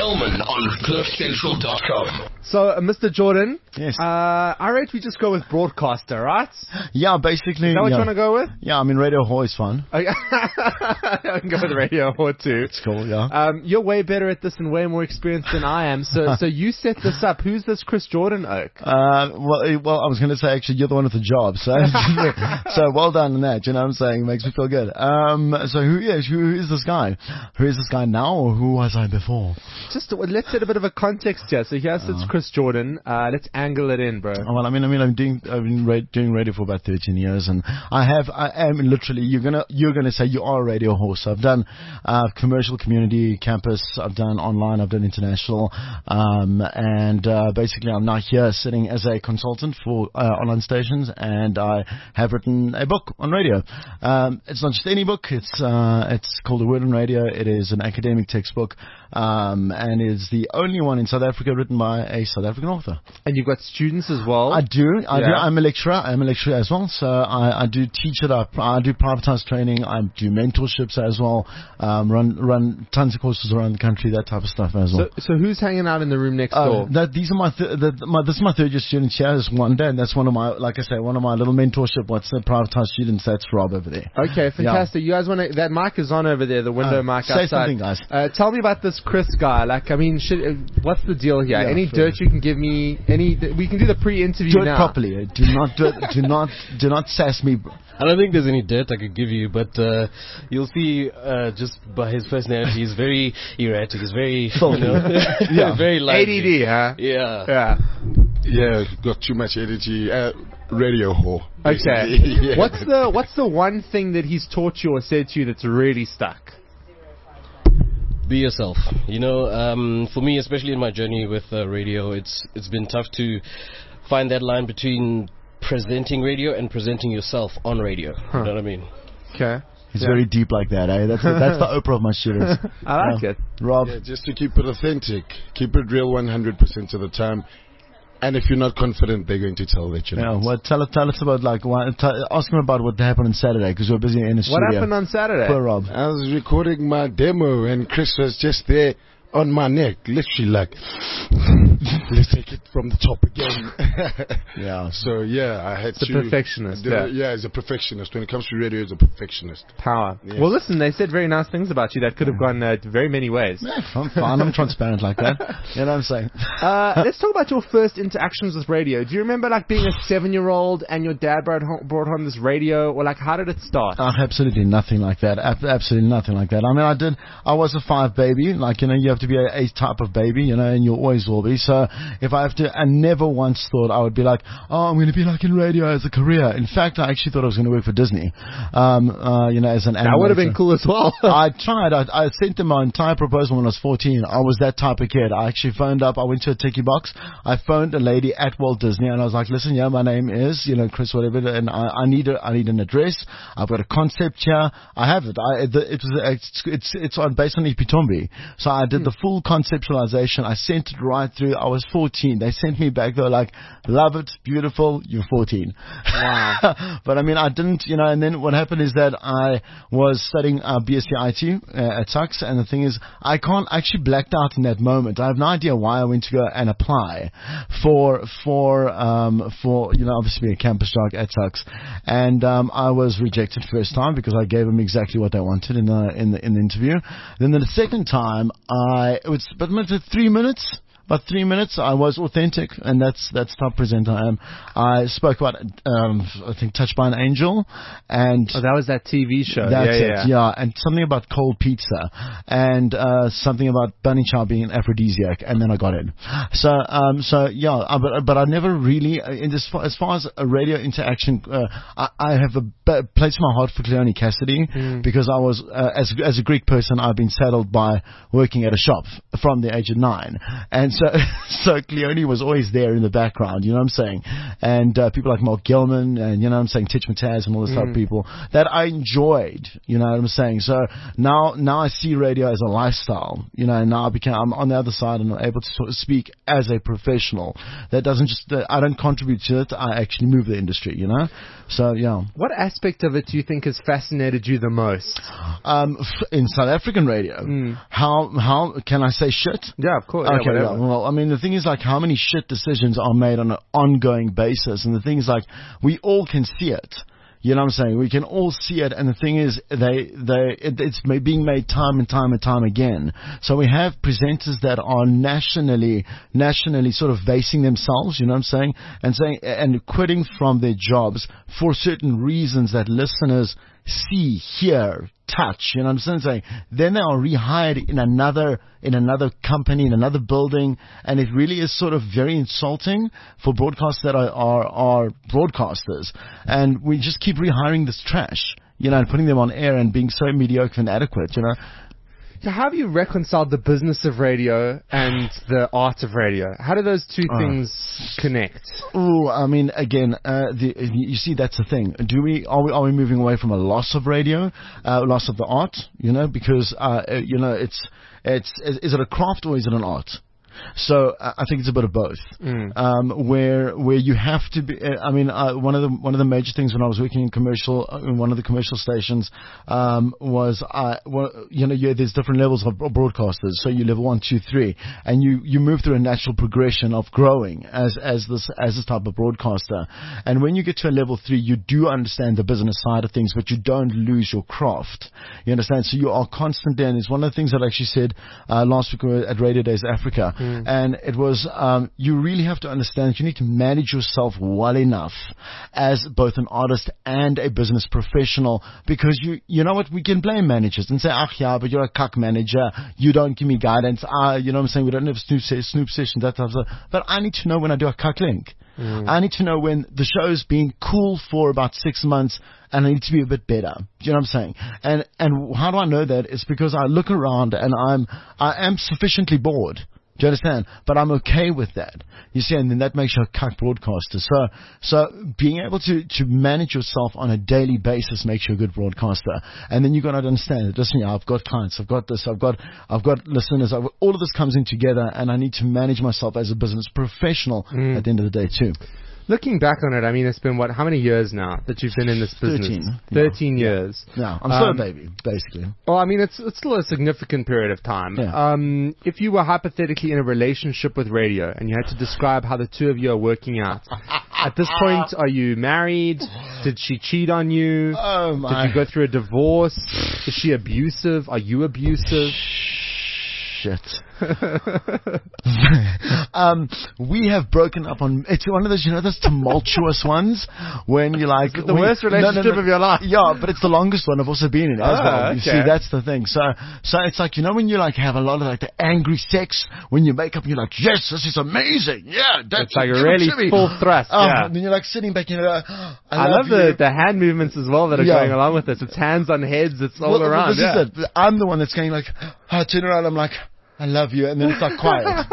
Gelman on CliffCentral.com. So, Mr. Jordan, Yes. I rate we just go with broadcaster, right? Is Yeah, basically. that what yeah. you want to go with? Yeah, I mean, radio whore is fun. I can go with radio or two. It's cool, yeah. You're way better at this and way more experienced than I am. So you set this up. Who's this Chris Jordan Oak? Well, I was going to say, actually, you're the one with the job. So, so well done on that. You know what I'm saying? Makes me feel good. So who is this guy? Who is this guy now, or who was I before? Just let's set a bit of a context here. So here sits Chris Jordan. Let's angle it in, bro. Oh, well, I've been doing radio for about 13 years, and I am literally. You're gonna say you are a radio horse. I've done commercial, community, campus. I've done online. I've done international, and basically I'm now here sitting as a consultant for online stations, and I have written a book on radio. It's not just any book. It's called The Word on Radio. It is an academic textbook, and is the only one in South Africa written by a South African author. And you've got students as well. I do. I'm a lecturer. I'm a lecturer as well. So I do teach it up. I do privatized training. I do mentorships as well. Run tons of courses around the country. That type of stuff as well. So who's hanging out in the room next door? These are this is my third year students here. There's one there, and that's one of my, like I say, one of my little mentorship. What's the privatized students? That's Rob over there. Okay, fantastic. You guys want to? That mic is on over there. The window mic outside. Say something, guys. Tell me about this Chris guy. Like, I mean, what's the deal here? Yeah, any sure. dirt you can give me? We can do the pre-interview Do it now. properly. Do not sass me. I don't think there's any dirt I could give you, but you'll see just by his personality, he's very erratic. He's very, very lively. ADD, huh? Yeah. Yeah, got too much energy. Radio whore. Okay. Yeah. What's the one thing that he's taught you or said to you that's really stuck? Be yourself. You know, for me, especially in my journey with radio, it's been tough to find that line between presenting radio and presenting yourself on radio. You know what I mean? Okay. It's very deep like that, eh? That's the Oprah of my students. I like it. Rob. Yeah, just to keep it authentic. Keep it real 100% of the time. And if you're not confident, they're going to tell that you're not. Well, tell us about, ask him about what happened on Saturday, because we're busy in the studio. What happened on Saturday? Poor Rob. I was recording my demo, and Chris was just there on my neck, literally like, let's take it from the top again. Yeah. So, yeah, I had It's to... a perfectionist. Yeah, he's a perfectionist. When it comes to radio, he's a perfectionist. Power. Yes. Well, listen, they said very nice things about you that could have gone very many ways. Yeah, I'm fine. I'm transparent like that. You know what I'm saying? Let's talk about your first interactions with radio. Do you remember like being a 7-year-old and your dad brought home this radio, or like how did it start? Absolutely nothing like that. Absolutely nothing like that. I mean, I was a 5 baby. Like, you know, you have to be a type of baby, you know, and you always will be. So if I have to, I never once thought I would be like, oh, I'm going to be like in radio as a career. In fact, I actually thought I was going to work for Disney, you know, as an animator. That would have been cool as well. I tried. I sent them my entire proposal when I was 14. I was that type of kid. I actually phoned up. I went to a Tiki Box. I phoned a lady at Walt Disney, and I was like, listen, yeah, my name is, you know, Chris, whatever, and I need an address. I've got a concept here. I have it. It's based on Ipitombi. So I did the full conceptualization. I sent it right through. I was 14. They sent me back. They were like, love it, beautiful, you're 14. Wow. But I mean, I didn't, you know, and then what happened is that I was studying BSc IT at Tuks, and the thing is, I actually blacked out in that moment. I have no idea why I went to go and apply for you know, obviously a campus job at Tuks, and I was rejected first time because I gave them exactly what they wanted in the interview. Then the second time, it was about 3 minutes. About 3 minutes, I was authentic, and that's the type of presenter I am. I spoke about, I think, Touched by an Angel, and that was that TV show. That's it, yeah, and something about cold pizza, and something about bunny chow being an aphrodisiac, and then I got in. So yeah, but I never really, as far as a radio interaction, I have a place in my heart for Cleone Cassidy, because I was, as a Greek person, I've been saddled by working at a shop from the age of 9, and so Cleone was always there in the background, you know what I'm saying? And people like Mark Gilman and, you know what I'm saying, Titch Mataz and all this type of people that I enjoyed, you know what I'm saying? So now I see radio as a lifestyle, you know, and now I'm on the other side and I'm able to sort of speak as a professional. That doesn't just, I don't contribute to it, I actually move the industry, you know? So, yeah. What aspect of it do you think has fascinated you the most? In South African radio, how can I say shit? Yeah, of course. Okay, Yeah, well, I mean, the thing is, like, how many shit decisions are made on an ongoing basis, and the thing is, like, we all can see it. You know what I'm saying? We can all see it, and the thing is, it's being made time and time and time again. So we have presenters that are nationally sort of basing themselves, you know what I'm saying, and quitting from their jobs for certain reasons that listeners see, hear, touch, you know what I'm saying? Then they are rehired in another company, in another building, and it really is sort of very insulting for broadcasters that are broadcasters. And we just keep rehiring this trash, you know, and putting them on air and being so mediocre and inadequate, you know. So how have you reconciled the business of radio and the art of radio? How do those two things connect? Oh, I mean, again, you see, that's the thing. Are we moving away from a loss of radio, loss of the art? You know, because you know, is it a craft or is it an art? So I think it's a bit of both. Where you have to be. I mean, one of the major things when I was working in one of the commercial stations was you know, there's different levels of broadcasters. So you level 1, 2, 3, and you move through a natural progression of growing as this type of broadcaster. And when you get to a level 3, you do understand the business side of things, but you don't lose your craft. You understand? So you are constant there. And it's one of the things that I actually said last week at Radio Days Africa. And it was, you really have to understand that you need to manage yourself well enough as both an artist and a business professional, because you know what, we can blame managers and say, yeah, but you're a cuck manager, you don't give me guidance, you know what I'm saying, we don't have Snoop sessions, that type of stuff. But I need to know when I do a cuck link. I need to know when the show's been cool for about 6 months and I need to be a bit better. Do you know what I'm saying? And how do I know that? It's because I look around and I am sufficiently bored. Do you understand? But I'm okay with that. You see, and then that makes you a cuck broadcaster. So being able to manage yourself on a daily basis makes you a good broadcaster. And then you got to understand that, listen, I've got clients, I've got this, I've got listeners, all of this comes in together, and I need to manage myself as a business professional at the end of the day too. Looking back on it, I mean, it's been, how many years now that you've been in this business? 13 years. Yeah, I'm still a baby, basically. Well, I mean, it's still a significant period of time. Yeah. If you were hypothetically in a relationship with radio and you had to describe how the two of you are working out, at this point, are you married? Did she cheat on you? Oh, my. Did you go through a divorce? Is she abusive? Are you abusive? Shit. We have broken up on. It's one of those, you know, those tumultuous ones when you're like the worst relationship of your life. Yeah, but it's the longest one I've also been in as well. Okay. You see, that's the thing. So it's like, you know, when you like have a lot of like the angry sex when you make up, and you're like, yes, this is amazing. Yeah, that's it's like really full thrust. Yeah. And then you're like sitting back, you know. I love the hand movements as well that are going along with this. It's hands on heads. It's all around. This is it. I'm the one that's going like, I turn around, I'm like, I love you, and then it's like quiet.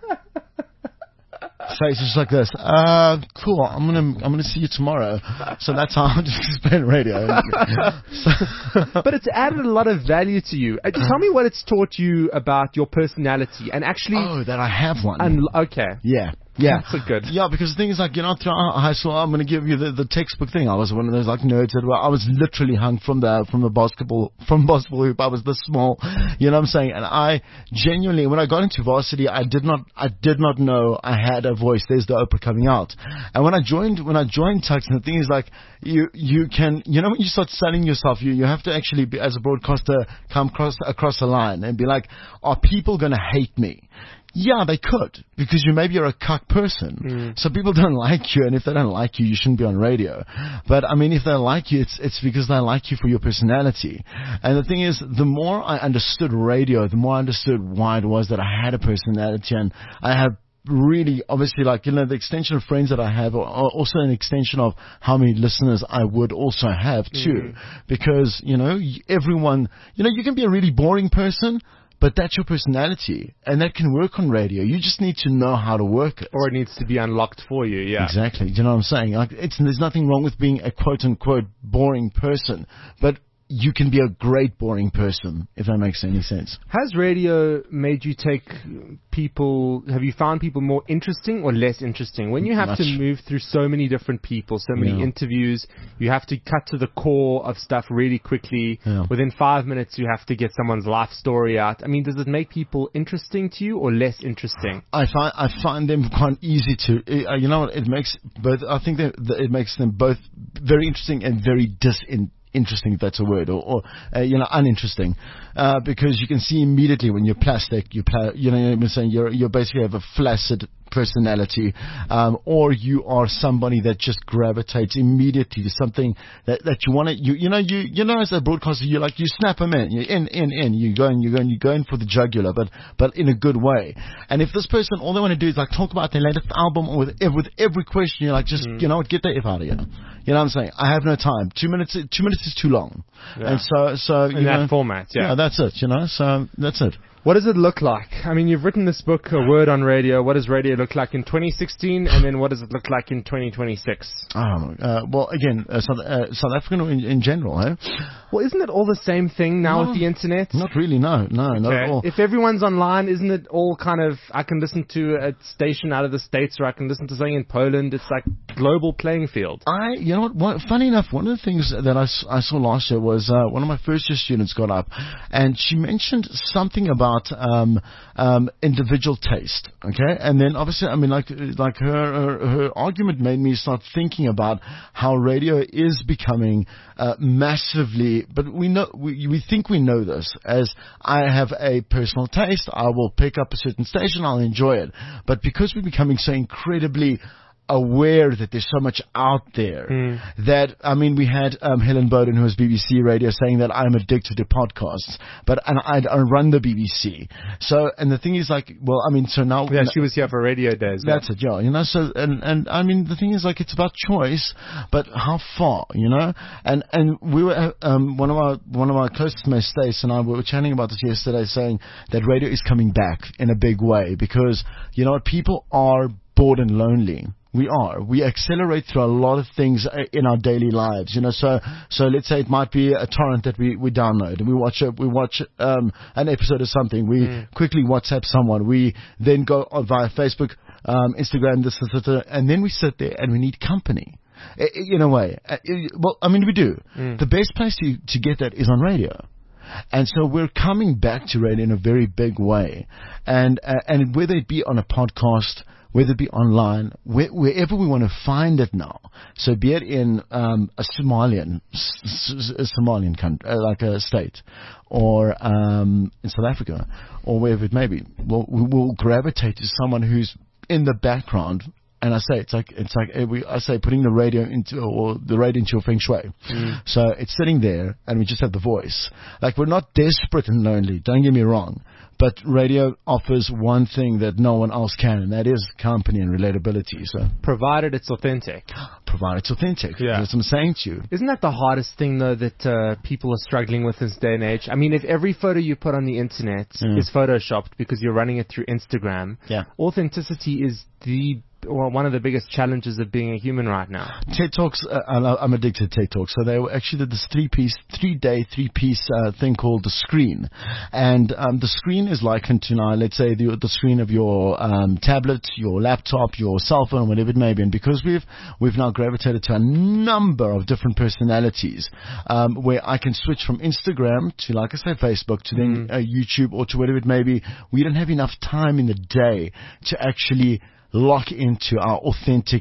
So it's just like this. Cool. I'm gonna see you tomorrow. So that's how I just explain radio. But it's added a lot of value to you. Tell me what it's taught you about your personality and actually. Oh, that I have one. Okay. Yeah. Yeah. That's good. Yeah, because the thing is, like, you know, throughout high school, I'm going to give you the textbook thing. I was one of those, like, nerds that I was literally hung from basketball hoop. I was this small, you know what I'm saying? And I genuinely, when I got into varsity, I did not know I had a voice. There's the Oprah coming out. And when I joined Tuks, and the thing is, like, you can, you know, when you start selling yourself, you have to actually be, as a broadcaster, come across the line and be like, are people going to hate me? Yeah, they could, because maybe you're a cuck person. So people don't like you, and if they don't like you, you shouldn't be on radio. But I mean, if they like you, it's because they like you for your personality. And the thing is, the more I understood radio, the more I understood why it was that I had a personality, and I have really, obviously, like, you know, the extension of friends that I have are also an extension of how many listeners I would also have too. Because, you know, everyone, you know, you can be a really boring person, but that's your personality, and that can work on radio. You just need to know how to work it. Or it needs to be unlocked for you, yeah. Exactly. Do you know what I'm saying? Like, there's nothing wrong with being a quote-unquote boring person, but you can be a great boring person, if that makes any sense. Has radio made you have you found people more interesting or less interesting? When you have to move through so many different people, so many interviews, you have to cut to the core of stuff really quickly. Yeah. Within 5 minutes, you have to get someone's life story out. I mean, does it make people interesting to you or less interesting? I find them quite easy to, you know what, it makes both, I think that it makes them both very interesting and very interesting, if that's a word, or uninteresting, because you can see immediately when you're plastic, you know what I'm saying, you basically have a flaccid personality, or you are somebody that just gravitates immediately to something that you want to, you know, as a broadcaster, you snap them in, you're you go in for the jugular, but in a good way. And if this person, all they want to do is talk about their latest album, or with every question, you're like, you know what, get the F out of here. You know what I'm saying? I have no time. 2 minutes is too long. Yeah. And so in that format, yeah. That's it, so that's it. What does it look like? I mean, you've written this book, A Word on Radio. What does radio look like in 2016, and then what does it look like in 2026? Well, again, South African in general, eh? Well, isn't it all the same thing now with the internet? Not really, no, not at all. If everyone's online, isn't it all kind of, I can listen to a station out of the States, or I can listen to something in Poland. It's like global playing field. You know what, funny enough, one of the things that I saw last year was one of my first year students got up, and she mentioned something about individual taste, okay? And then obviously, I mean, like her argument made me start thinking about how radio is becoming massively, but we think we know this, as I have a personal taste, I will pick up a certain station, I'll enjoy it. But because we're becoming so incredibly aware that there's so much out there that, I mean, we had Helen Bowden, who was BBC Radio, saying that I'm addicted to podcasts, and I run the BBC. So, and the thing is, so now... Yeah, she was here for Radio Days. That's it, yeah. So, and I mean, the thing is, it's about choice, but how far, And we were, one of our closest mates, Stace, and I were chatting about this yesterday, saying that radio is coming back in a big way, because, people are bored and lonely. We accelerate through a lot of things in our daily lives, so let's say it might be a torrent that we download, and we watch an episode of something, we quickly WhatsApp someone, we then go via Facebook, Instagram, and then we sit there and we need company. In a way. Well, I mean, we do. The best place to get that is on radio. And so we're coming back to radio in a very big way. And whether it be on a podcast, whether it be online, wherever we want to find it now. So be it in a Somalian country, like a state, or in South Africa, or wherever it may be. Well, we will gravitate to someone who's in the background. And I say I say putting the radio into your feng shui. So it's sitting there, and we just have the voice. We're not desperate and lonely. Don't get me wrong, but radio offers one thing that no one else can, and that is company and relatability. So provided it's authentic. Provided it's authentic. Yeah. That's what I'm saying to you. Isn't that the hardest thing though that people are struggling with in this day and age? I mean, if every photo you put on the internet is photoshopped because you're running it through Instagram, authenticity is one of the biggest challenges of being a human right now. TED Talks, I'm addicted to TED Talks. So they actually did this three-piece thing called The Screen. And the screen is likened to now, let's say, the screen of your tablet, your laptop, your cell phone, whatever it may be. And because we've now gravitated to a number of different personalities, where I can switch from Instagram to, like I say, Facebook, to then YouTube, or to whatever it may be, we don't have enough time in the day to actually lock into our authentic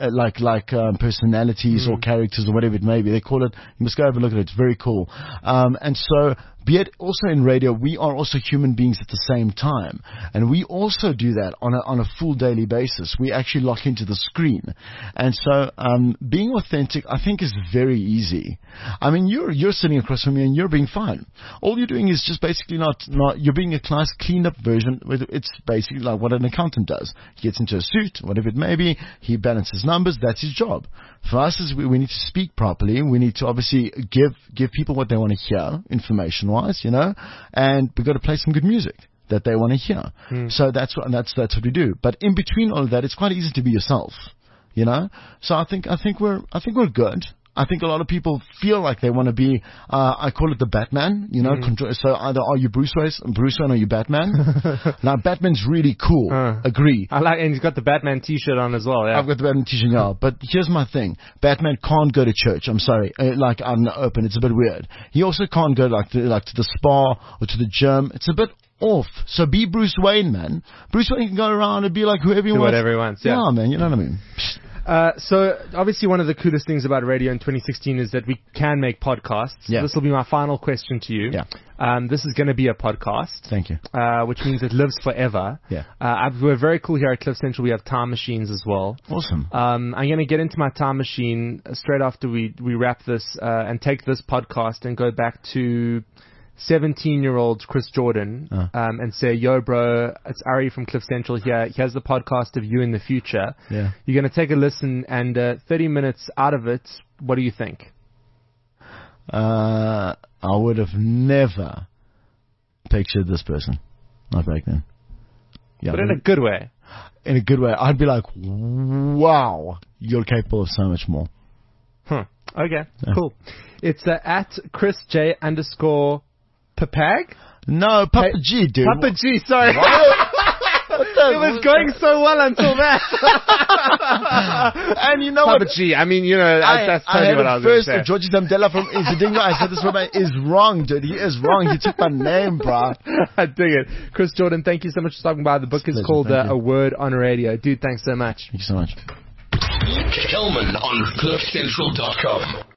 personalities or characters or whatever it may be. They call it, you must go have a look at it, it's very cool. And so, be it also in radio, we are also human beings at the same time. And we also do that on a full daily basis. We actually lock into the screen. And so, being authentic, I think, is very easy. I mean, you're sitting across from me and you're being fine. All you're doing is just basically you're being a nice cleaned up version. It's basically like what an accountant does. He gets into a suit, whatever it may be. He balances numbers. That's his job. For us, is we need to speak properly. We need to obviously give people what they want to hear, information-wise, you know, and we've got to play some good music that they want to hear. So that's what we do. But in between all of that, it's quite easy to be yourself, you know. So I think we're good. I think a lot of people feel like they want to be, I call it the Batman, you know, so either are you Bruce Wayne or you Batman? Now, Batman's really cool. Agree. I like, and he's got the Batman t-shirt on as well, yeah. I've got the Batman t-shirt, yeah. But here's my thing. Batman can't go to church. I'm sorry. Like, I'm open. It's a bit weird. He also can't go to the spa or to the gym. It's a bit off. So be Bruce Wayne, man. Bruce Wayne can go around and be like whoever he wants. Whatever he wants, yeah. Yeah, man. You know what I mean? So obviously one of the coolest things about radio in 2016 is that we can make podcasts. Yeah. This will be my final question to you. Yeah. This is going to be a podcast. Thank you. Which means it lives forever. Yeah. We're very cool here at Cliff Central. We have time machines as well. Awesome. I'm going to get into my time machine straight after we wrap this and take this podcast and go back to 17-year-old Chris Jordan and say, yo, bro, it's Ari from Cliff Central here. He has the podcast of you in the future. Yeah. You're going to take a listen, and 30 minutes out of it, what do you think? I would have never pictured this person. Not back then. Yeah, but in a good way. In a good way. I'd be like, wow, you're capable of so much more. Okay, cool. It's at Chris J _ Papag? No, Papa G, dude. Papa G, sorry. It was going so well until that. And you know Papa G, I mean, you know, that's totally what I was going to say. First, Georgie Zamdela from Izidingo, I said this woman is wrong, dude. He is wrong. He took my name, bro. I dig it. Chris Jordan, thank you so much for stopping by. The book is called A Word on Radio. Dude, thanks so much. Thank you so much. Kelman on CliffCentral.com.